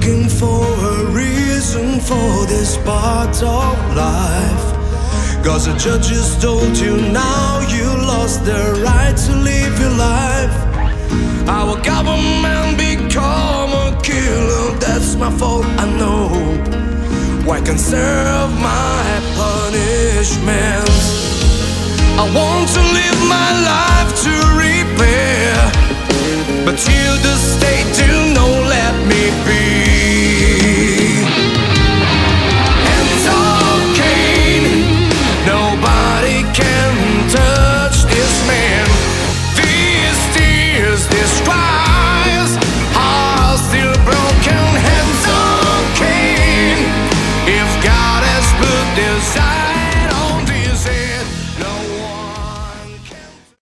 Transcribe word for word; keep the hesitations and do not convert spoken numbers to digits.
looking for a reason for this part of life. Cause the judges told you now you lost the right to live your life. Our government become a killer, that's my fault, I know. Why can't serve my punishment? I want to live my life to repair, but you the state do not let me be.